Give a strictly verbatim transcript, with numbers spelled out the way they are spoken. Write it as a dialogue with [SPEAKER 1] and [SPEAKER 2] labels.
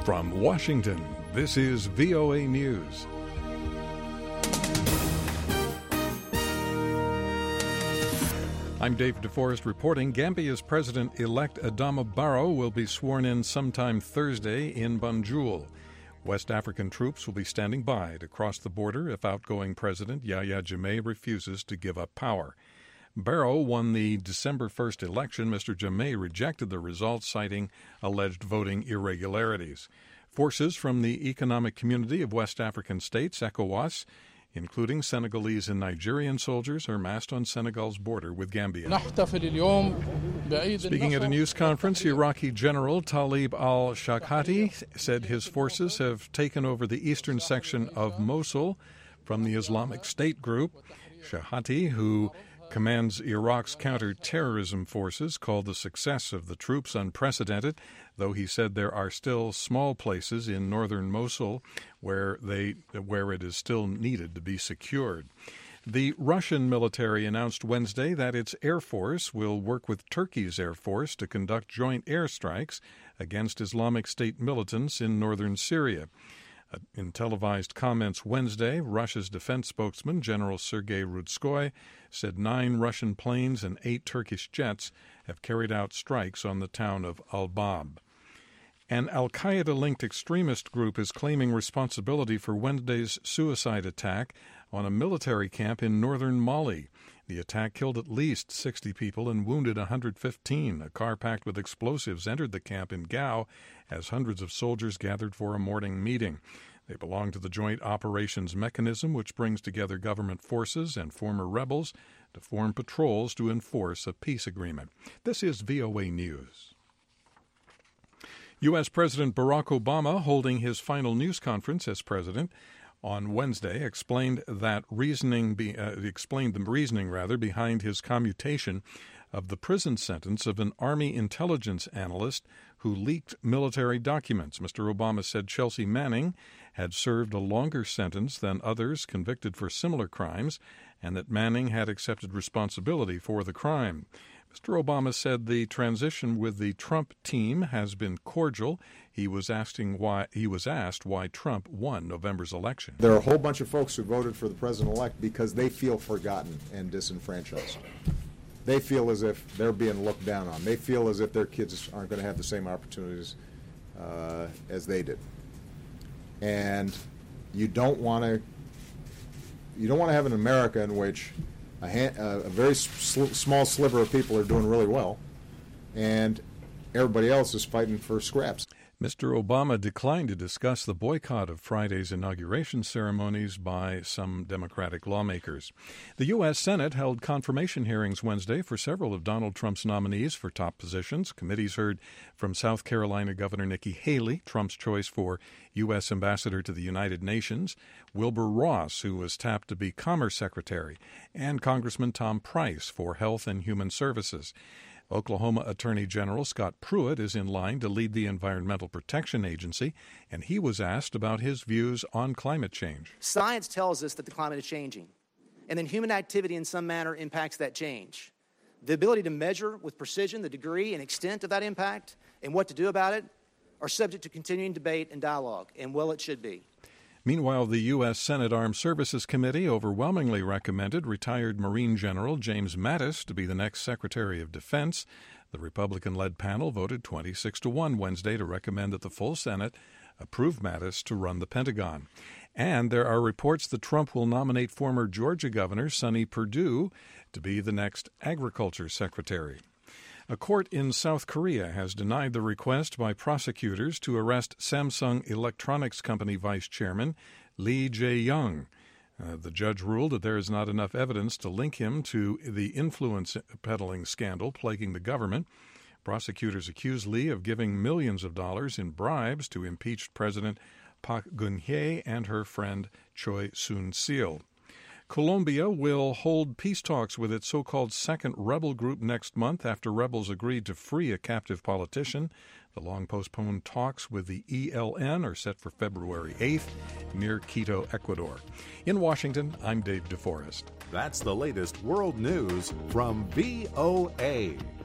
[SPEAKER 1] From Washington, this is V O A News. I'm Dave DeForest reporting. Gambia's President-elect Adama Barrow will be sworn in sometime Thursday in Banjul. West African troops will be standing by to cross the border if outgoing President Yahya Jammeh refuses to give up power. Barrow won the December first election. Mister Jammeh rejected the results, citing alleged voting irregularities. Forces from the Economic Community of West African States, ECOWAS, including Senegalese and Nigerian soldiers, are massed on Senegal's border with Gambia. Speaking at a news conference, Iraqi General Talib al-Shakhati said his forces have taken over the eastern section of Mosul from the Islamic State group. Shakhati, who commands Iraq's counter-terrorism forces, called the success of the troops unprecedented, though he said there are still small places in northern Mosul where they where it is still needed to be secured. The Russian military announced Wednesday that its Air Force will work with Turkey's Air Force to conduct joint airstrikes against Islamic State militants in northern Syria. In televised comments Wednesday, Russia's defense spokesman, General Sergei Rudskoy, said nine Russian planes and eight Turkish jets have carried out strikes on the town of Al-Bab. An al-Qaeda-linked extremist group is claiming responsibility for Wednesday's suicide attack on a military camp in northern Mali. The attack killed at least sixty people and wounded one hundred fifteen. A car packed with explosives entered the camp in Gao as hundreds of soldiers gathered for a morning meeting. They belong to the Joint Operations Mechanism, which brings together government forces and former rebels to form patrols to enforce a peace agreement. This is V O A News. U S. President Barack Obama, holding his final news conference as president on Wednesday, explained that reasoning be, uh, explained the reasoning rather behind his commutation of the prison sentence of an Army intelligence analyst who leaked military documents. Mister Obama said Chelsea Manning had served a longer sentence than others convicted for similar crimes, and that Manning had accepted responsibility for the crime. Mister Obama said the transition with the Trump team has been cordial. He was asking why he was asked why Trump won November's election.
[SPEAKER 2] There are a whole bunch of folks who voted for the president-elect because they feel forgotten and disenfranchised. They feel as if they're being looked down on. They feel as if their kids aren't going to have the same opportunities uh, as they did. And you don't want to you don't want to have an America in which A, hand, uh, a very sl- small sliver of people are doing really well, and everybody else is fighting for scraps.
[SPEAKER 1] Mister Obama declined to discuss the boycott of Friday's inauguration ceremonies by some Democratic lawmakers. The U S. Senate held confirmation hearings Wednesday for several of Donald Trump's nominees for top positions. Committees heard from South Carolina Governor Nikki Haley, Trump's choice for U S. Ambassador to the United Nations, Wilbur Ross, who was tapped to be Commerce Secretary, and Congressman Tom Price for Health and Human Services. Oklahoma Attorney General Scott Pruitt is in line to lead the Environmental Protection Agency, and he was asked about his views on climate change.
[SPEAKER 3] Science tells us that the climate is changing, and then human activity in some manner impacts that change. The ability to measure with precision the degree and extent of that impact and what to do about it are subject to continuing debate and dialogue, and well, it should be.
[SPEAKER 1] Meanwhile, the U S. Senate Armed Services Committee overwhelmingly recommended retired Marine General James Mattis to be the next Secretary of Defense. The Republican-led panel voted twenty-six to one Wednesday to recommend that the full Senate approve Mattis to run the Pentagon. And there are reports that Trump will nominate former Georgia Governor Sonny Perdue to be the next Agriculture Secretary. A court in South Korea has denied the request by prosecutors to arrest Samsung Electronics Company Vice Chairman Lee Jae-young. Uh, the judge ruled that there is not enough evidence to link him to the influence peddling scandal plaguing the government. Prosecutors accuse Lee of giving millions of dollars in bribes to impeached President Park Geun-hye and her friend Choi Soon-sil. Colombia will hold peace talks with its so-called second rebel group next month after rebels agreed to free a captive politician. The long-postponed talks with the E L N are set for February eighth near Quito, Ecuador. In Washington, I'm Dave DeForest.
[SPEAKER 4] That's the latest world news from V O A.